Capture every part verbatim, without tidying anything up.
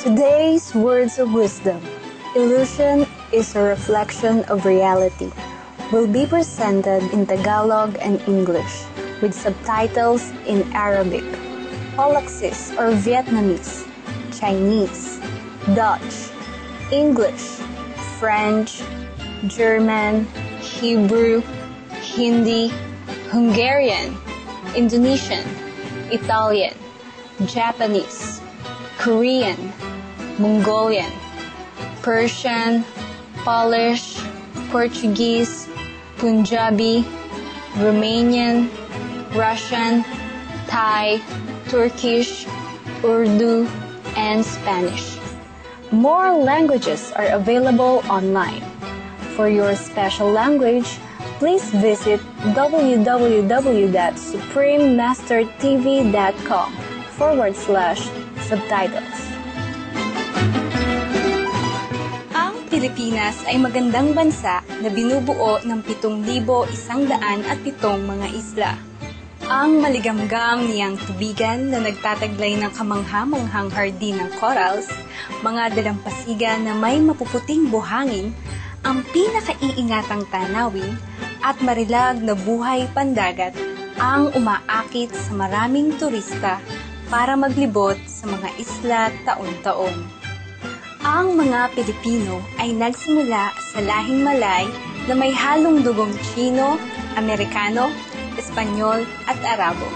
Today's words of wisdom, illusion is a reflection of reality, will be presented in Tagalog and English with subtitles in Arabic, Polaksis or Vietnamese, Chinese, Dutch, English, French, German, Hebrew, Hindi, Hungarian, Indonesian, Italian, Japanese, Korean, Mongolian, Persian, Polish, Portuguese, Punjabi, Romanian, Russian, Thai, Turkish, Urdu, and Spanish. More languages are available online. For your special language, please visit w w w dot supreme master t v dot com forward slash subtitles. Ang Pilipinas ay magandang bansa na binubuo ng pitong libo isang daan at pitong mga isla. Ang maligamgam niyang tubigan na nagtataglay ng kamangha-manghang hardin ng corals, mga dalampasigan na may mapuputing buhangin, ang pinakaiingatang tanawin, at marilag na buhay pandagat ang umaakit sa maraming turista para maglibot sa mga isla taon-taon. Ang mga Pilipino ay nagsimula sa lahing Malay na may halong dugong Tsino, Amerikano, Espanyol at Arabo.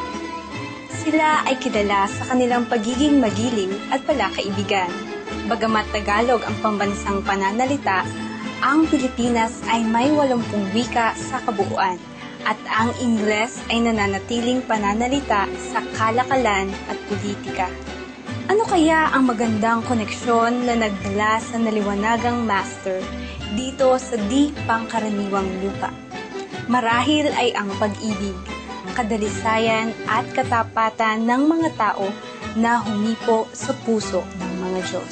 Sila ay kilala sa kanilang pagiging magiling at palakaibigan. Bagamat Tagalog ang pambansang pananalita, ang Pilipinas ay may walumpung wika sa kabuuan at ang Ingles ay nananatiling pananalita sa kalakalan at politika. Ano kaya ang magandang koneksyon na nagdala sa naliwanagang master dito sa di pangkaraniwang lupa? Marahil ay ang pag-ibig, kadalisayan at katapatan ng mga tao na humipo sa puso ng mga Diyos.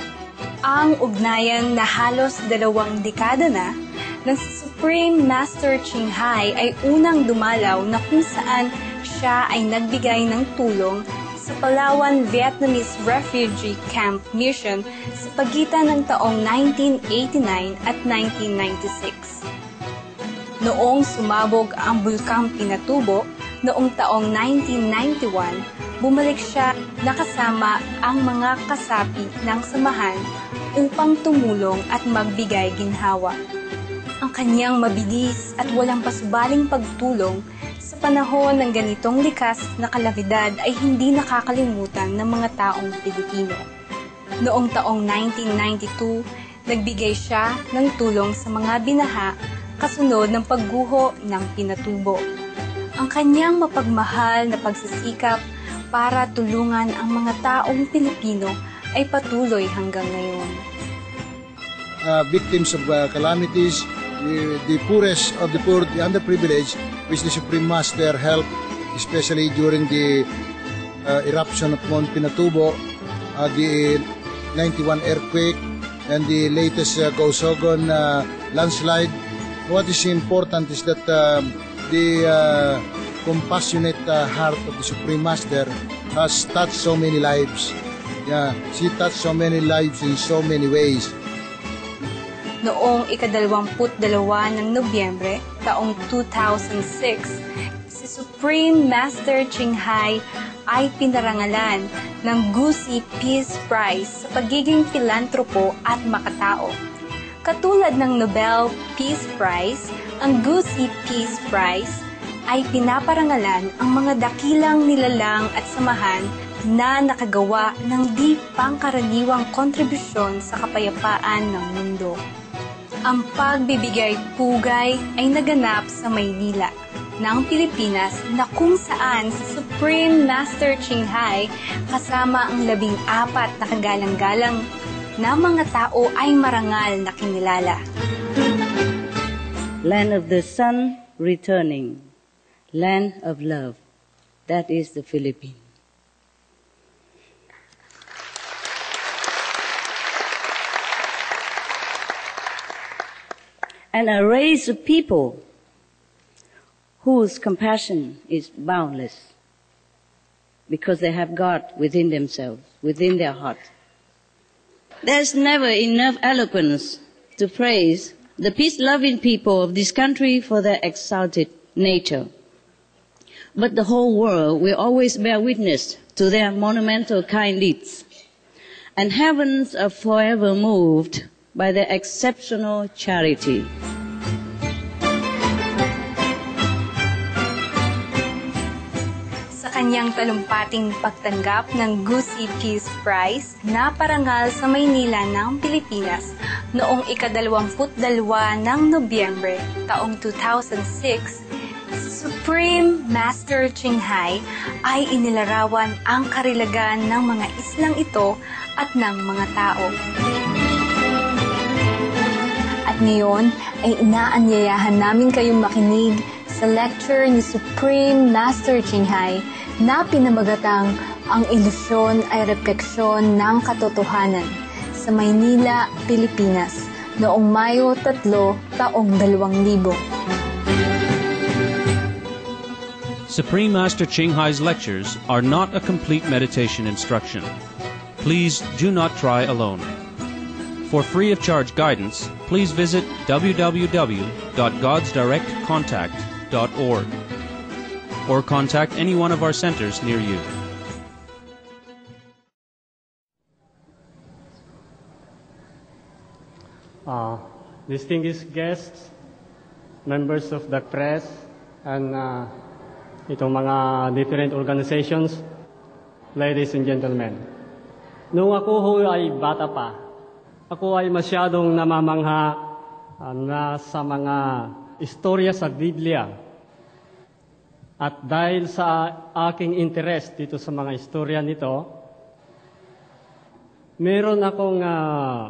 Ang ugnayan na halos dalawang dekada na ng Supreme Master Ching Hai ay unang dumalaw na kung saan siya ay nagbigay ng tulong sa Palawan Vietnamese Refugee Camp Mission sa pagitan ng taong nineteen eighty-nine at nineteen ninety-six. Noong sumabog ang Bulkang Pinatubo noong taong nineteen ninety-one, bumalik siya nakasama ang mga kasapi ng samahan upang tumulong at magbigay ginhawa. Ang kanyang mabilis at walang pasubaling pagtulong sa panahon ng ganitong likas na kalamidad ay hindi nakakalimutan ng mga taong Pilipino. Noong taong nineteen ninety-two, nagbigay siya ng tulong sa mga binaha kasunod ng pagguho ng Pinatubo. Ang kanyang mapagmahal na pagsisikap para tulungan ang mga taong Pilipino ay patuloy hanggang ngayon. Uh, victims of uh, calamities, the, the poorest of the poor, the underprivileged, which the Supreme Master helped, especially during the uh, eruption of Mount Pinatubo, uh, the ninety-one earthquake, and the latest uh, Gosogon uh, landslide. What is important is that uh, the uh, compassionate uh, heart of the Supreme Master has touched so many lives. Yeah, she touched so many lives in so many ways. Noong ikadalawamput dalawa ng Nobyembre, taong two thousand six, si Supreme Master Ching Hai ay pinarangalan ng Gusi Peace Prize sa pagiging pilantropo at makatao. Katulad ng Nobel Peace Prize, ang Gusi Peace Prize ay pinaparangalan ang mga dakilang nilalang at samahan na nakagawa ng di pangkaraniwang kontribusyon sa kapayapaan ng mundo. Ang pagbibigay pugay ay naganap sa Maynila ng Pilipinas na kung saan si Supreme Master Ching Hai kasama ang labing apat na kagalang-galang na mga tao ay marangal na kinilala. Land of the sun returning, land of love, that is the Philippines. And a race of people whose compassion is boundless because they have God within themselves, within their heart. There's never enough eloquence to praise the peace-loving people of this country for their exalted nature. But the whole world will always bear witness to their monumental kind deeds, and heavens are forever moved by their exceptional charity. Sa kanyang talumpating pagtanggap ng Gusi Peace Prize na parangal sa Maynila ng Pilipinas noong ikadalawamput dalawa ng Nobyembre taong two thousand six, Supreme Master Ching Hai ay inilarawan ang karilagan ng mga islang ito at ng mga tao. At ngayon ay inaanyayahan namin kayong makinig sa lecture ni Supreme Master Ching Hai na pinamagatang Ang Ilusyon ay Refleksyon ng Katotohanan sa Maynila, Pilipinas noong Mayo tatlo taong dalawang libo. Supreme Master Ching Hai's lectures are not a complete meditation instruction. Please do not try alone. For free of charge guidance, please visit w w w dot gods direct contact dot org or contact any one of our centers near you. Uh, distinguished guests, members of the press, and uh, itong mga different organizations, ladies and gentlemen. Nung ako ho ay bata pa, ako ay masyadong namamangha uh, na sa mga istorya sa Biblia. At dahil sa aking interest dito sa mga istorya nito, meron akong uh,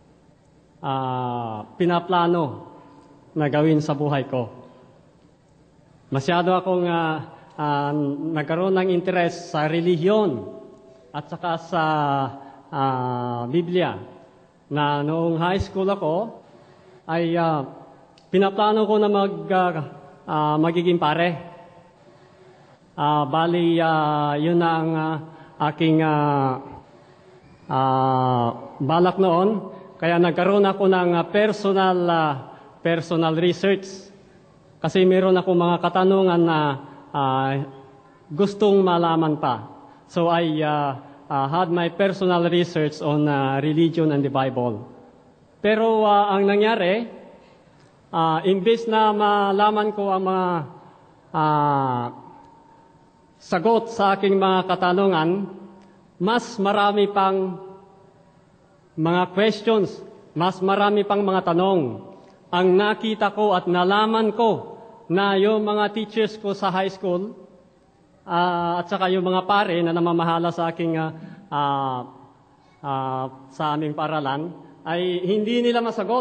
uh, pinaplano na gawin sa buhay ko. Masyado akong uh, uh, nagkaroon ng interest sa relihiyon at saka sa uh, Biblia. Na noong high school ako, ay uh, pinaplano ko na mag, uh, uh, magiging pare. Uh, bali, uh, yun na ang uh, aking uh, uh, balak noon. Kaya nagkaroon ako ng uh, personal, uh, personal research. Kasi meron ako mga katanungan na uh, gustong malaman pa. So I uh, uh, had my personal research on uh, religion and the Bible. Pero uh, ang nangyari, uh, imbes na malaman ko ang mga uh, sagot sa aking mga katanungan, mas marami pang mga questions, mas marami pang mga tanong ang nakita ko at nalaman ko na yung mga teachers ko sa high school uh, at saka yung mga pare na namamahala sa aking uh, uh, uh, sa aming paralan ay hindi nila masagot.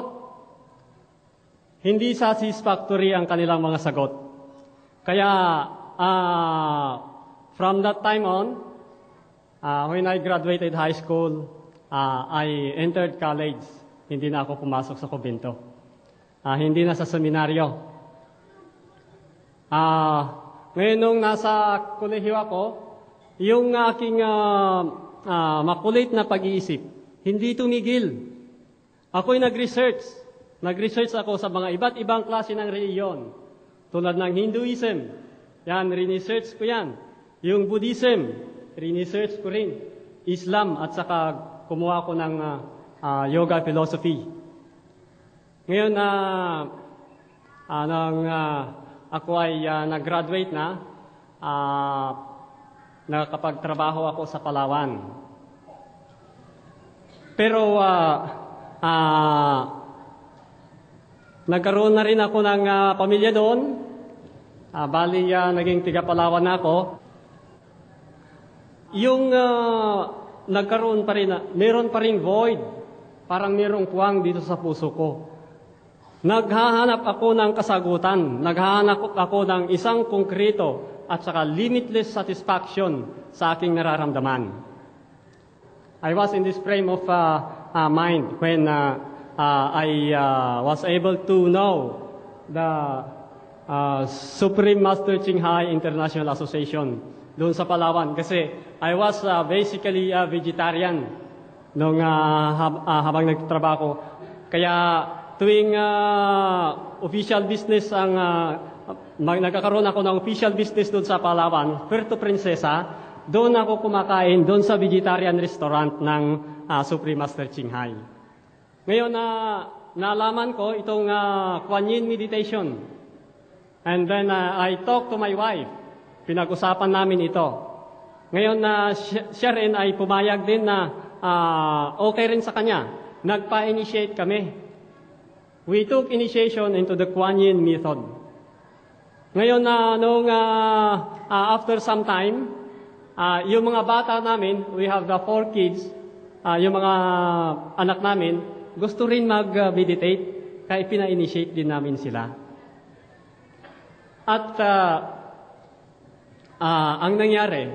Hindi satisfactory ang kanilang mga sagot. Kaya uh, from that time on, uh, when I graduated high school, uh, I entered college. Hindi na ako pumasok sa kumbento. Uh, hindi na sa seminaryo. Uh, ngayon nung nasa kolehiyo ako, yung aking uh, uh, makulit na pag-iisip, hindi tumigil. Ako'y nag-research. Nag-research ako sa mga iba't ibang klase ng reliyon. Tulad ng Hinduism. Yan, research ko yan. Yung Buddhism, research ko rin. Islam, at saka kumuha ko ng uh, uh, yoga philosophy. Ngayon na uh, uh, nang uh, ako ay uh, nag-graduate na, uh, nakapagtrabaho ako sa Palawan. Pero uh, uh, nagkaroon na rin ako ng uh, pamilya doon. Uh, bali, uh, naging tiga Palawan na ako. Yung uh, nagkaroon pa rin, uh, meron pa rin void. Parang merong puwang dito sa puso ko. Naghahanap ako ng kasagutan. Naghahanap ako ng isang konkreto at saka limitless satisfaction sa aking nararamdaman. I was in this frame of uh, uh, mind when uh, uh, I uh, was able to know the uh, Supreme Master Ching Hai International Association doon sa Palawan. Kasi I was uh, basically a vegetarian. nung ah, hab- ah, habang nagtatrabaho. Kaya tuwing ah, official business ang ah, mag- nagkakaroon ako ng official business doon sa Palawan, Puerto Princesa, doon ako kumakain doon sa vegetarian restaurant ng ah, Supreme Master Ching Hai. Ngayon na nalaman ko itong uh, Kuan Yin meditation. And then uh, I talked to my wife. Pinag-usapan namin ito. Ngayon na uh, siya, siya rin ay pumayag din na uh, okay rin sa kanya. Nagpa-initiate kami. We took initiation into the Kuan Yin method. Ngayon na uh, nung uh, uh, after some time, uh, yung mga bata namin, we have the four kids, uh, yung mga anak namin, gusto rin mag-meditate, kaya pina-initiate din namin sila. At uh, uh, ang nangyari,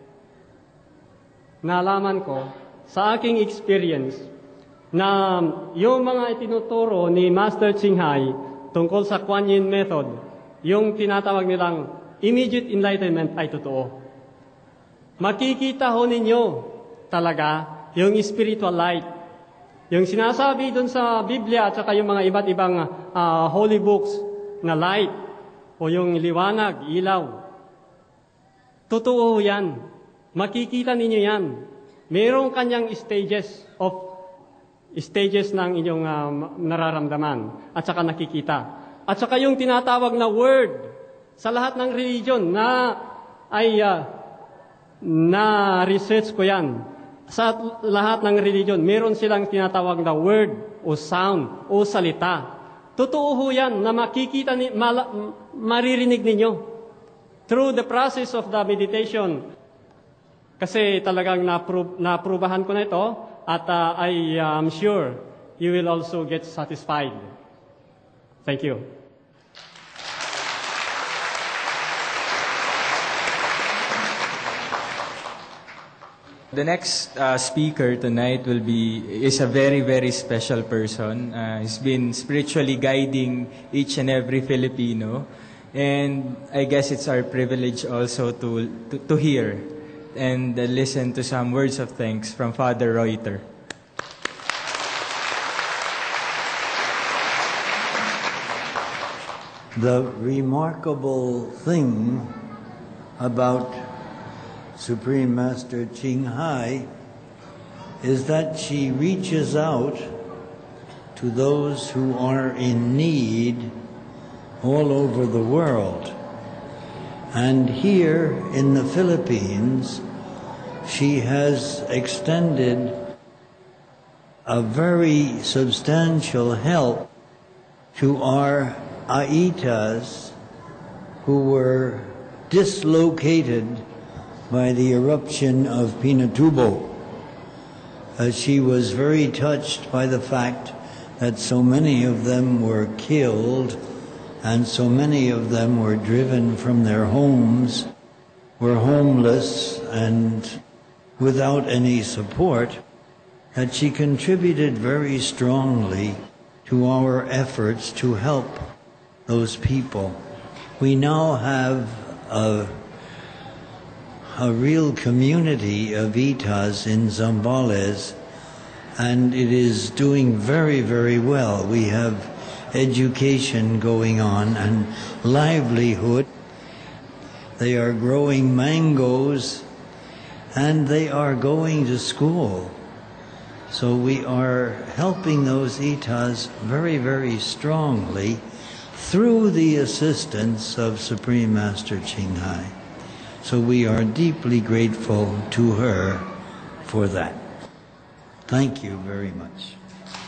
nalaman ko sa aking experience na yung mga itinuturo ni Master Ching Hai tungkol sa Kuan Yin method, yung tinatawag nilang immediate enlightenment ay totoo. Makikita ho ninyo talaga yung spiritual light. Yung sinasabi doon sa Biblia at saka yung mga iba't ibang uh, holy books na light o yung liwanag, ilaw. Totoo yan. Makikita ninyo yan. Mayroong kanyang stages of stages ng inyong uh, nararamdaman at saka nakikita. At saka yung tinatawag na word sa lahat ng religion na ay uh, na research ko yan. Sa lahat ng religion, meron silang tinatawag na word o sound o salita. Totoo ho yan na makikita, ni, mala, maririnig ninyo through the process of the meditation. Kasi talagang napru- naprubahan ko na ito at uh, I am sure you will also get satisfied. Thank you. The next uh, speaker tonight will be is a very, very special person. Uh, he's been spiritually guiding each and every Filipino. And I guess it's our privilege also to, to, to hear and uh, listen to some words of thanks from Father Reuter. The remarkable thing about Supreme Master Ching Hai is that she reaches out to those who are in need all over the world. And here in the Philippines, she has extended a very substantial help to our Aitas who were dislocated by the eruption of Pinatubo. Uh, she was very touched by the fact that so many of them were killed and so many of them were driven from their homes, were homeless and without any support, that she contributed very strongly to our efforts to help those people. We now have a a real community of Itas in Zambales, and it is doing very, very well. We have education going on and livelihood. They are growing mangoes, and they are going to school. So we are helping those Itas very, very strongly through the assistance of Supreme Master Ching Hai. So we are deeply grateful to her for that. Thank you very much.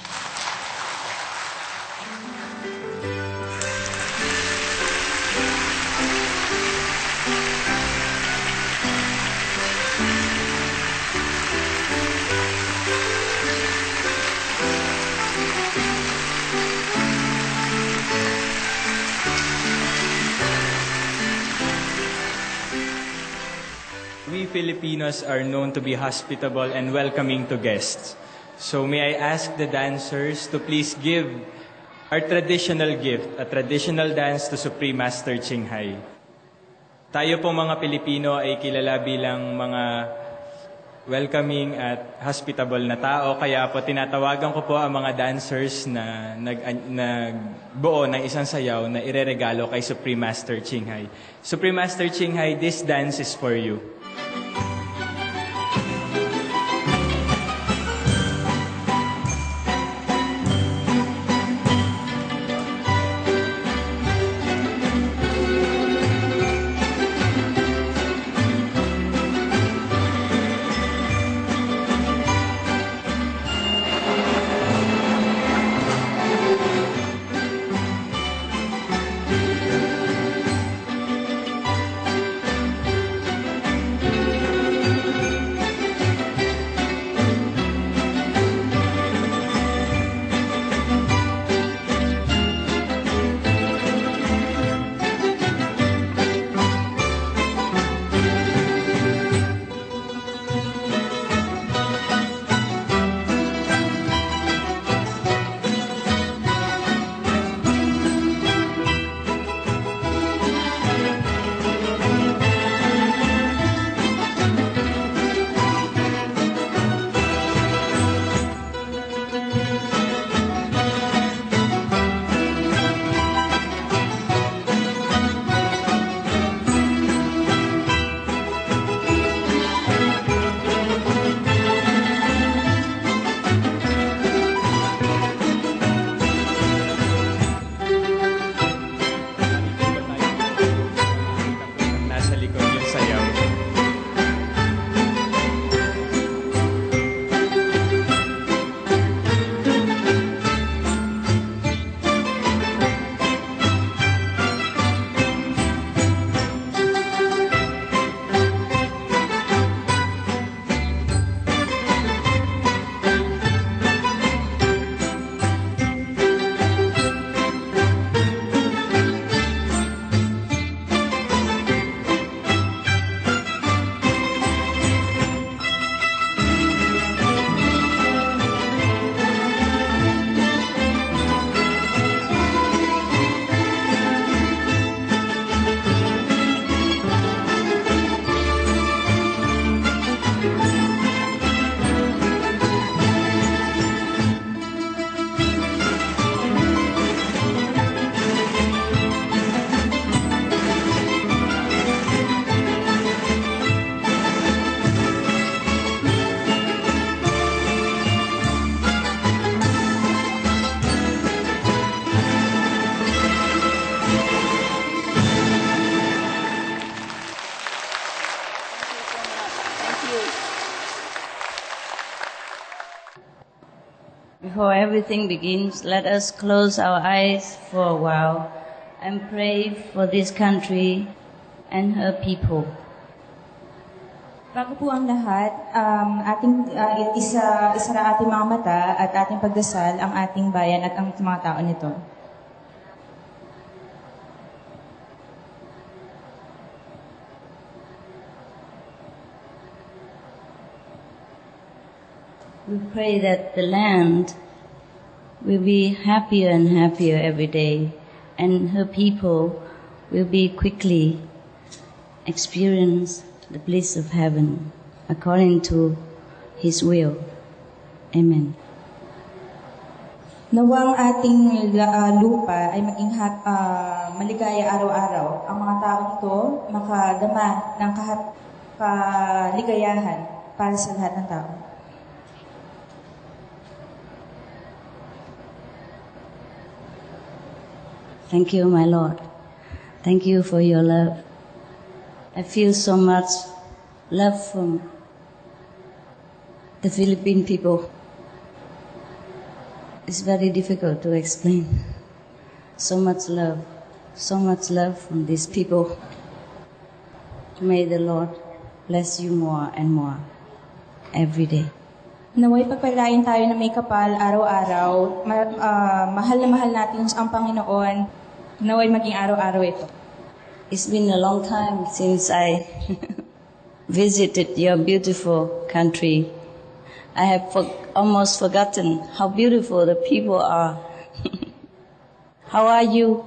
We Filipinos are known to be hospitable and welcoming to guests. So may I ask the dancers to please give our traditional gift, a traditional dance to Supreme Master Ching Hai. Tayo pong mga Pilipino ay kilala bilang mga welcoming at hospitable na tao. Kaya po tinatawagan ko po ang mga dancers na nag, nagbuo ng isang sayaw na ireregalo kay Supreme Master Ching Hai. Supreme Master Ching Hai, this dance is for you. Before everything begins, let us close our eyes for a while and pray for this country and her people. Bago po ang lahat, um, ating uh, isa, isara ating mga mata at ating pagdasal ang ating bayan at ang mga tao nito. We pray that the land will be happier and happier every day, and her people will be quickly experience the bliss of heaven according to His will. Amen. Nawang ating uh, lupa ay maging hap, uh, maligaya araw-araw. Ang mga tao nito makadama ng kahat, kaligayahan para sa lahat ng tao. Thank you, my Lord. Thank you for your love. I feel so much love from the Philippine people. It's very difficult to explain. So much love, so much love from these people. May the Lord bless you more and more every day. Naway pagpalain tayo na may kapal araw-araw. Ma- uh, mahal na mahal natin ang Panginoon. Naway maging araw-araw ito. It's been a long time since I visited your beautiful country. I have for- almost forgotten how beautiful the people are. How are you?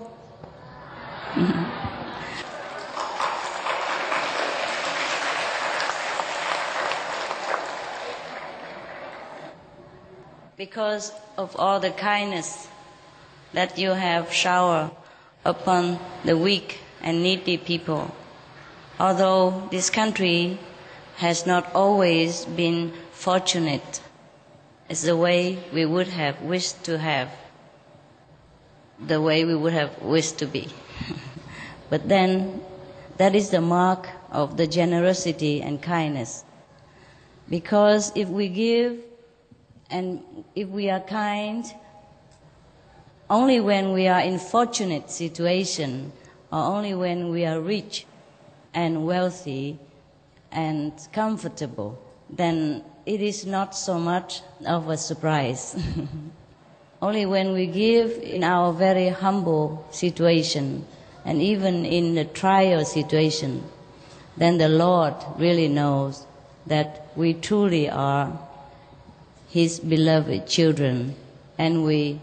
because of all the kindness that you have showered upon the weak and needy people. Although this country has not always been fortunate, it's the way we would have wished to have, the way we would have wished to be. But then, that is the mark of the generosity and kindness. Because if we give and if we are kind, only when we are in fortunate situation, or only when we are rich and wealthy and comfortable, then it is not so much of a surprise. Only when we give in our very humble situation, and even in the trial situation, then the Lord really knows that we truly are His beloved children, and we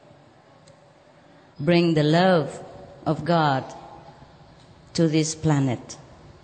bring the love of God to this planet.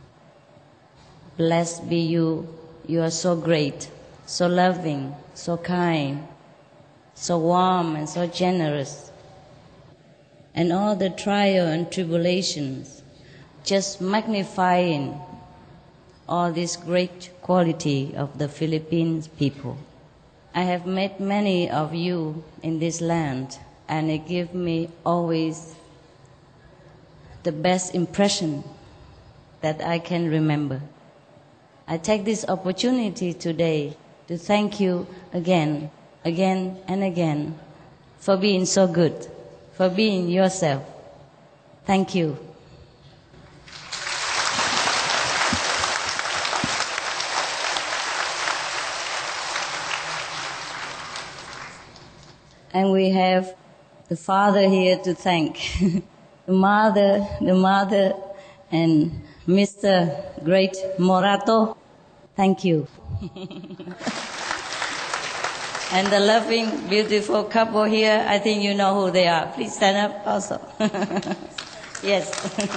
Blessed be you. You are so great, so loving, so kind, so warm and so generous. And all the trial and tribulations just magnifying all this great quality of the Philippines people. I have met many of you in this land, and it gives me always the best impression that I can remember. I take this opportunity today to thank you again, again and again for being so good, for being yourself. Thank you. And we have the father here to thank. the mother, the mother, and Mister Great Morato, thank you. And the loving, beautiful couple here, I think you know who they are. Please stand up also. Yes.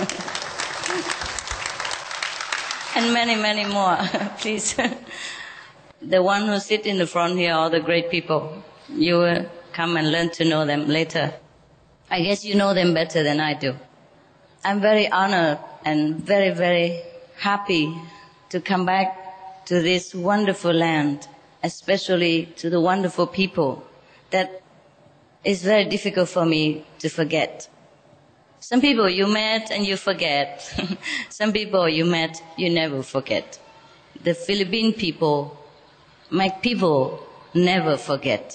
And many, many more, please. The one who sit in the front here, all the great people, you will come and learn to know them later. I guess you know them better than I do. I'm very honored and very, very happy to come back to this wonderful land, especially to the wonderful people that is very difficult for me to forget. Some people you met and you forget. Some people you met, you never forget. The Philippine people make people never forget.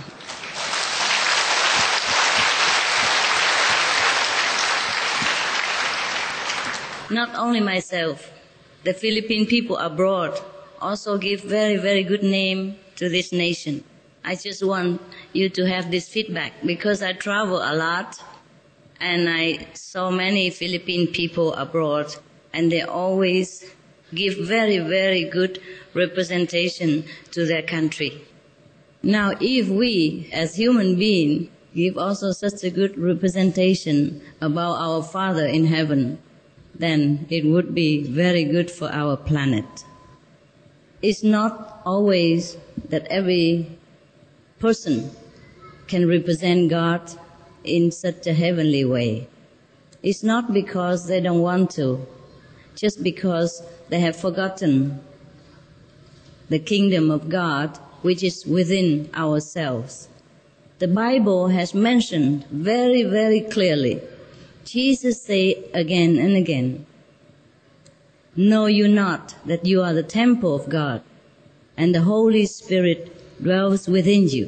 Not only myself, the Philippine people abroad also give very, very good name to this nation. I just want you to have this feedback because I travel a lot and I saw many Philippine people abroad and they always give very, very good representation to their country. Now, if we as human beings give also such a good representation about our Father in heaven, then it would be very good for our planet. It's not always that every person can represent God in such a heavenly way. It's not because they don't want to, just because they have forgotten the kingdom of God which is within ourselves. The Bible has mentioned very, very clearly. Jesus said again and again, "Know you not that you are the temple of God, and the Holy Spirit dwells within you?"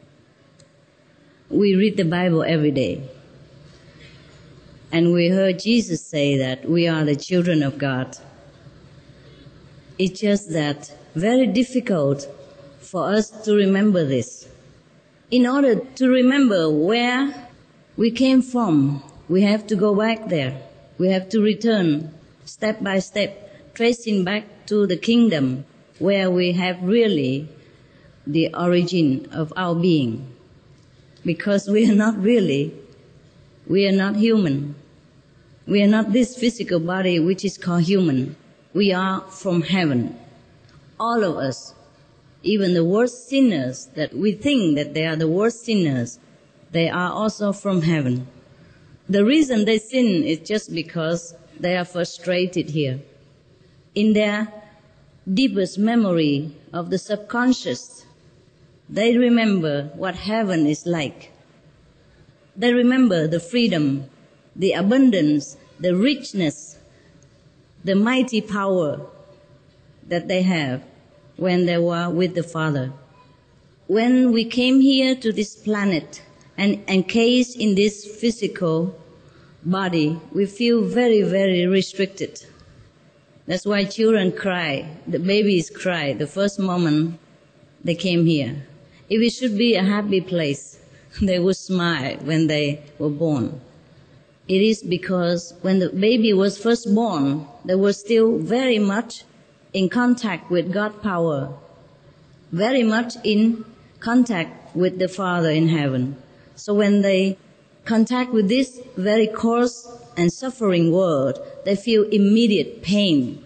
We read the Bible every day, and we heard Jesus say that we are the children of God. It's just that very difficult for us to remember this. In order to remember where we came from, we have to go back there. We have to return step by step, tracing back to the kingdom where we have really the origin of our being. Because we are not really, we are not human. We are not this physical body which is called human. We are from heaven. All of us Even the worst sinners that we think that they are the worst sinners, they are also from heaven. The reason they sin is just because they are frustrated here. In their deepest memory of the subconscious, they remember what heaven is like. They remember the freedom, the abundance, the richness, the mighty power that they have when they were with the Father. When we came here to this planet and encased in this physical body, we feel very, very restricted. That's why children cry, the babies cry the first moment they came here. If it should be a happy place, they would smile when they were born. It is because when the baby was first born, they were still very much in contact with God's power, very much in contact with the Father in heaven. So when they contact with this very coarse and suffering world, they feel immediate pain.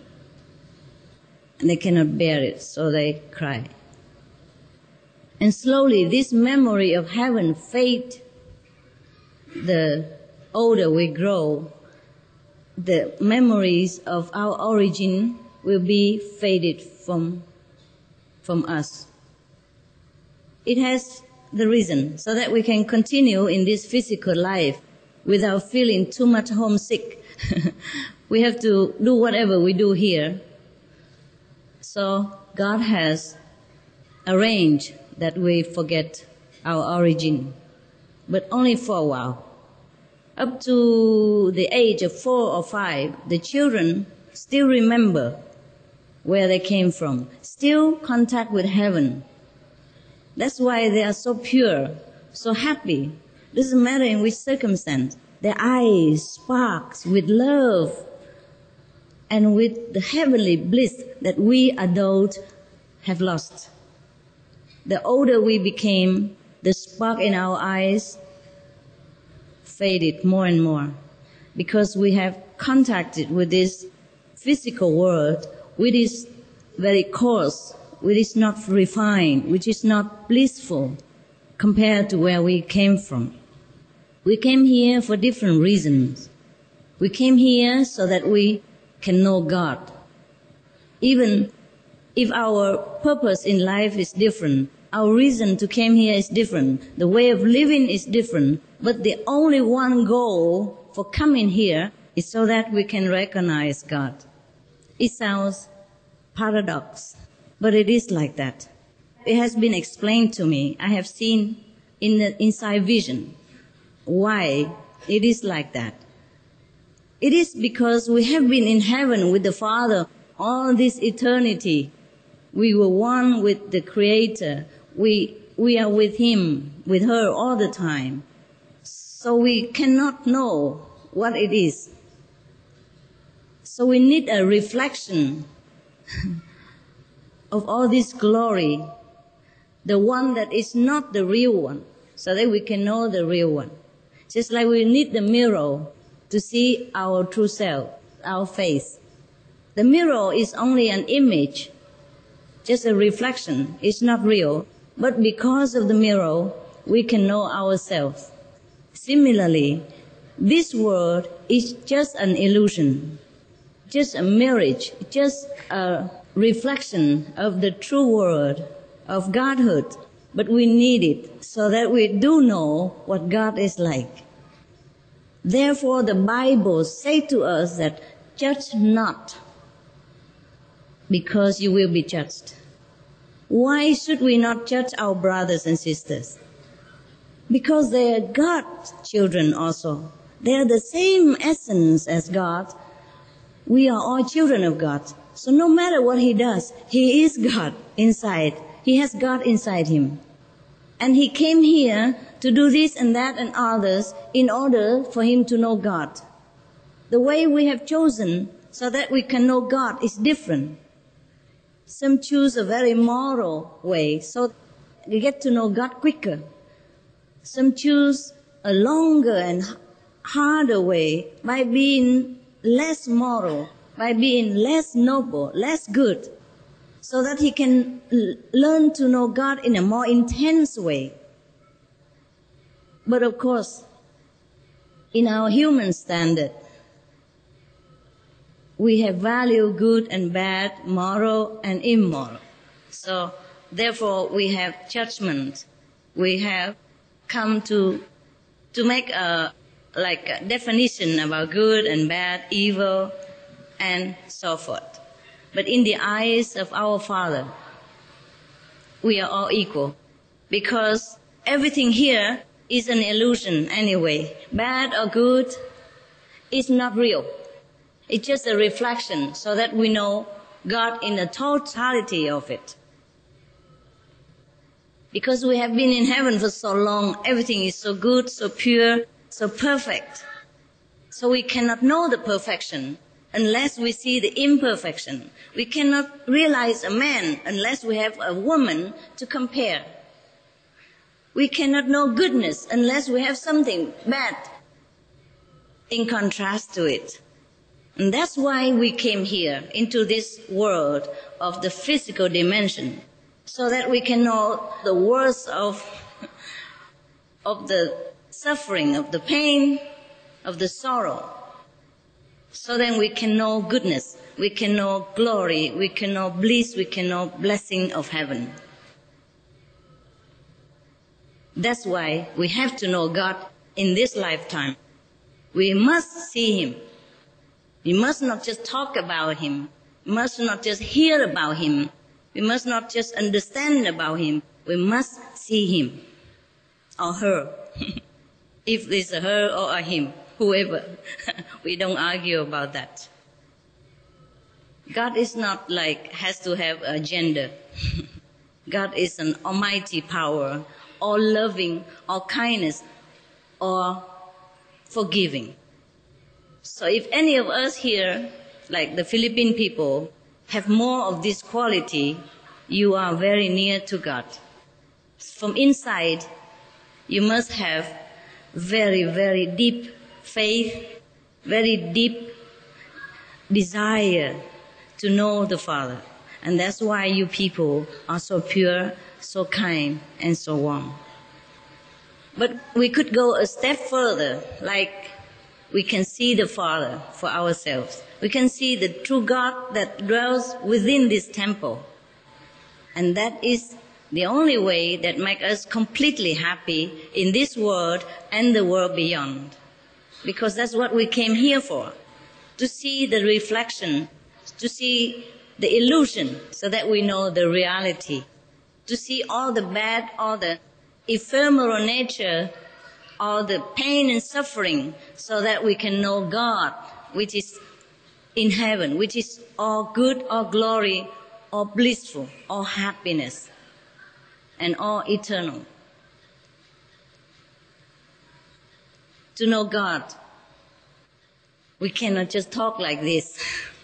And they cannot bear it, so they cry. And slowly this memory of heaven fades. The older we grow, the memories of our origin will be faded from, from us. It has the reason so that we can continue in this physical life without feeling too much homesick. We have to do whatever we do here. So God has arranged that we forget our origin, but only for a while. Up to the age of four or five, the children still remember where they came from, still contact with heaven. That's why they are so pure, so happy. Doesn't matter in which circumstance. Their eyes sparks with love and with the heavenly bliss that we adults have lost. The older we became, the spark in our eyes faded more and more because we have contacted with this physical world, which is very coarse, which is not refined, which is not blissful compared to where we came from. We came here for different reasons. We came here so that we can know God. Even if our purpose in life is different, our reason to come here is different, the way of living is different, but the only one goal for coming here is so that we can recognize God. It sounds paradox, but it is like that. It has been explained to me. I have seen in the inside vision why it is like that. It is because we have been in heaven with the Father all this eternity. We were one with the Creator. We, we are with Him, with her all the time. So we cannot know what it is. So we need a reflection of all this glory, the one that is not the real one, so that we can know the real one. Just like we need the mirror to see our true self, our face. The mirror is only an image, just a reflection. It's not real. But because of the mirror, we can know ourselves. Similarly, this world is just an illusion, just a mirage, just a reflection of the true world, of Godhood. But we need it so that we do know what God is like. Therefore, the Bible says to us that judge not, because you will be judged. Why should we not judge our brothers and sisters? Because they are God's children also. They are the same essence as God. We are all children of God. So no matter what He does, He is God inside. He has God inside Him. And He came here to do this and that and others in order for Him to know God. The way we have chosen so that we can know God is different. Some choose a very moral way so they get to know God quicker. Some choose a longer and harder way by being less moral, by being less noble, less good. so that he can l- learn to know God in a more intense way. But of course, in our human standard, we have value good and bad, moral and immoral. So therefore we have judgment. We have come to to make a like a definition about good and bad, evil, and so forth. But in the eyes of our Father, we are all equal, because everything here is an illusion anyway. Bad or good is not real. It's just a reflection so that we know God in the totality of it. Because we have been in heaven for so long, everything is so good, so pure, so perfect. So we cannot know the perfection unless we see the imperfection. We cannot realize a man unless we have a woman to compare. We cannot know goodness unless we have something bad in contrast to it. And that's why we came here into this world of the physical dimension, so that we can know the worst of, of the suffering, of the pain, of the sorrow. So then we can know goodness, we can know glory, we can know bliss, we can know blessing of heaven. That's why we have to know God in this lifetime. We must see Him. We must not just talk about Him. We must not just hear about Him. We must not just understand about Him. We must see Him or her. If it's a her or a him, whoever. We don't argue about that. God is not like, has to have a gender. God is an almighty power, all loving, all kindness, or forgiving. So if any of us here, like the Philippine people, have more of this quality, you are very near to God. From inside, you must have very, very deep faith, very deep desire to know the Father. And that's why you people are so pure, so kind, and so warm. But we could go a step further, like we can see the Father for ourselves. We can see the true God that dwells within this temple. And that is the only way that makes us completely happy in this world and the world beyond. Because that's what we came here for, to see the reflection, to see the illusion so that we know the reality, to see all the bad, all the ephemeral nature, all the pain and suffering so that we can know God, which is in heaven, which is all good, all glory, all blissful, all happiness, and all eternal. To know God, we cannot just talk like this.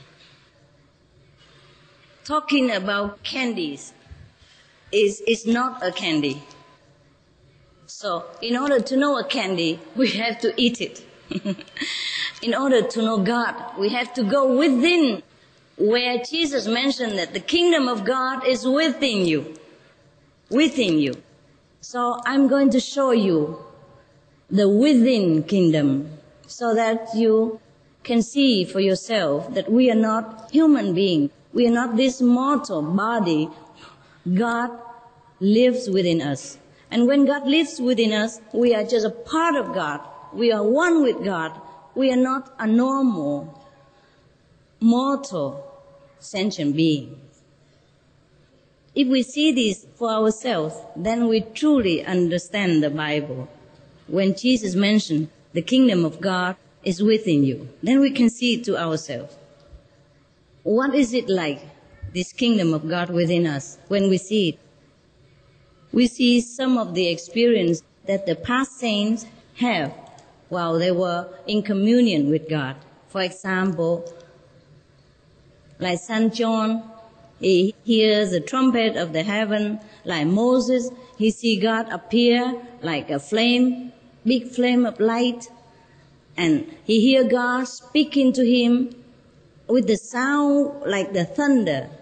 Talking about candies is, is not a candy. So in order to know a candy, we have to eat it. In order to know God, we have to go within, where Jesus mentioned that the kingdom of God is within you. Within you. So I'm going to show you the within kingdom so that you can see for yourself that we are not human beings. We are not this mortal body. God lives within us. And when God lives within us, we are just a part of God. We are one with God. We are not a normal, mortal, sentient being. If we see this for ourselves, then we truly understand the Bible. When Jesus mentioned the kingdom of God is within you, then we can see it to ourselves. What is it like, this kingdom of God within us, when we see it? We see some of the experience that the past saints have while they were in communion with God. For example, like Saint John, he hears the trumpet of the heaven. Like Moses, he see God appear like a flame, big flame of light. And he hear God speaking to him with the sound like the thunder,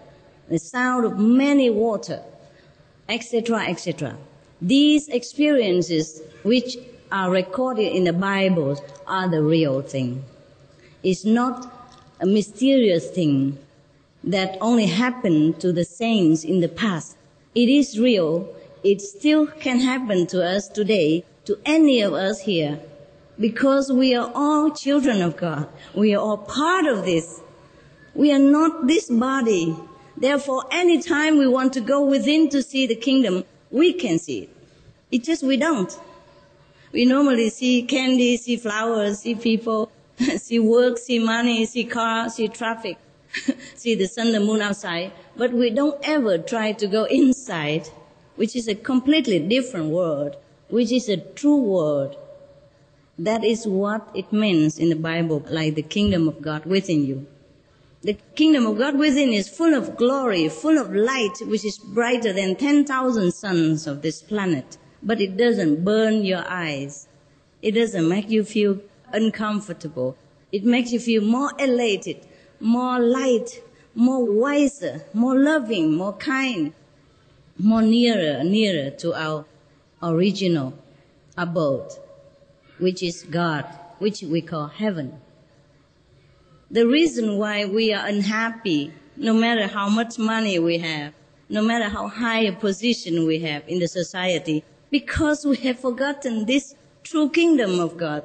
the sound of many water, et cetera, et cetera. These experiences which are recorded in the Bible are the real thing. It's not a mysterious thing that only happened to the saints in the past. It is real. It still can happen to us today, to any of us here, because we are all children of God. We are all part of this. We are not this body. Therefore, anytime we want to go within to see the kingdom, we can see it. It's just we don't. We normally see candy, see flowers, see people, see work, see money, see cars, see traffic, see the sun, the moon outside. But we don't ever try to go inside, which is a completely different world, which is a true world. That is what it means in the Bible, like the kingdom of God within you. The kingdom of God within is full of glory, full of light, which is brighter than ten thousand suns of this planet. But it doesn't burn your eyes. It doesn't make you feel uncomfortable. It makes you feel more elated, more light, more wiser, more loving, more kind, more nearer, nearer to our original abode, which is God, which we call heaven. The reason why we are unhappy, no matter how much money we have, no matter how high a position we have in the society, because we have forgotten this true kingdom of God.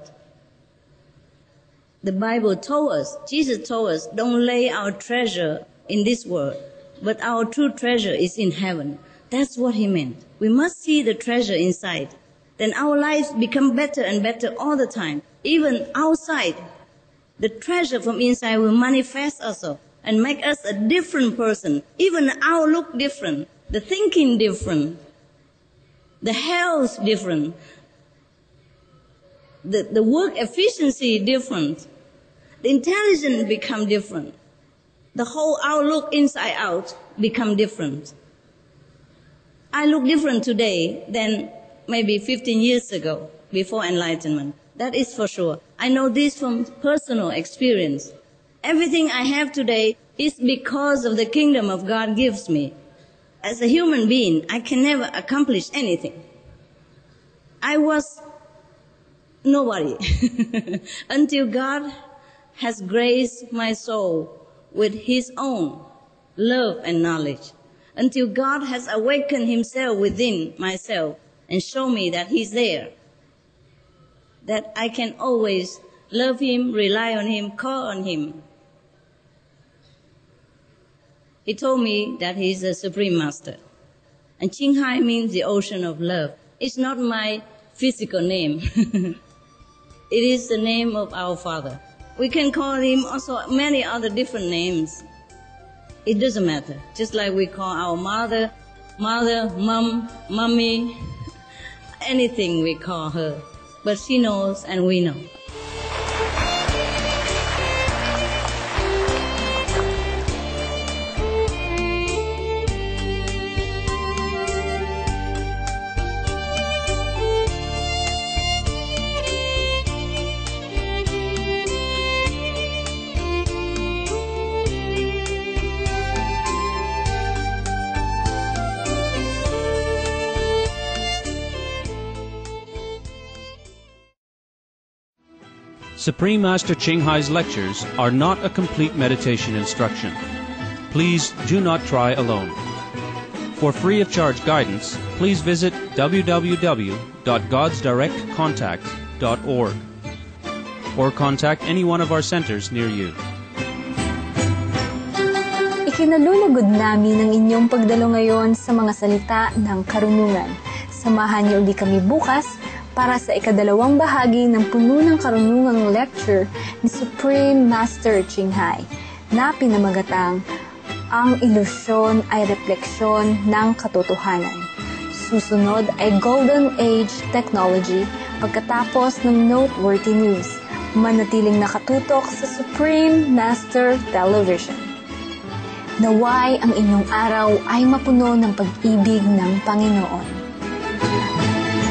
The Bible told us, Jesus told us, don't lay our treasure in this world, but our true treasure is in heaven. That's what he meant. We must see the treasure inside. Then our lives become better and better all the time. Even outside, the treasure from inside will manifest also and make us a different person. Even our look different, the thinking different, the health different, the, the work efficiency different, the intelligence become different. The whole outlook inside out become different. I look different today than maybe fifteen years ago, before enlightenment. That is for sure. I know this from personal experience. Everything I have today is because of the kingdom of God gives me. As a human being, I can never accomplish anything. I was nobody until God has graced my soul with his own love and knowledge, until God has awakened himself within myself and show me that he's there, that I can always love him, rely on him, call on him. He told me that he's a supreme master. And Ching Hai means the ocean of love. It's not my physical name. It is the name of our Father. We can call him also many other different names. It doesn't matter. Just like we call our mother, mother, mom, mommy, anything we call her. But she knows and we know. Supreme Master Ching Hai's lectures are not a complete meditation instruction. Please do not try alone. For free of charge guidance, please visit w w w dot gods direct contact dot org or contact any one of our centers near you. Ikinalulugod namin ang inyong pagdalo ngayon sa mga salita ng karunungan. Samahan niyo ulit kami bukas para sa ikadalawang bahagi ng puno ng karunungang lecture ni Supreme Master Ching Hai na pinamagatang Ang Ilusyon ay Refleksyon ng Katotohanan. Susunod ay Golden Age Technology pagkatapos ng noteworthy news. Manatiling nakatutok sa Supreme Master Television. Naway ang inyong araw ay mapuno ng pag-ibig ng Panginoon.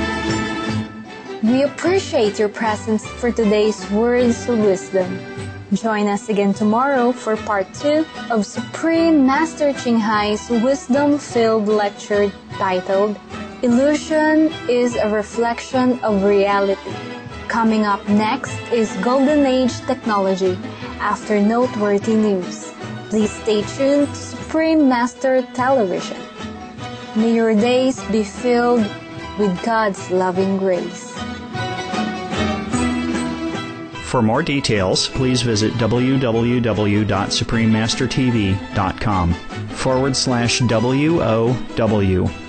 We appreciate your presence for today's words of wisdom. Join us again tomorrow for part two of Supreme Master Ching Hai's wisdom-filled lecture titled Illusion is a Reflection of Reality. Coming up next is Golden Age Technology after noteworthy news. Please stay tuned to Supreme Master Television. May your days be filled with God's loving grace. For more details, please visit www.suprememastertv.com forward slash W O W.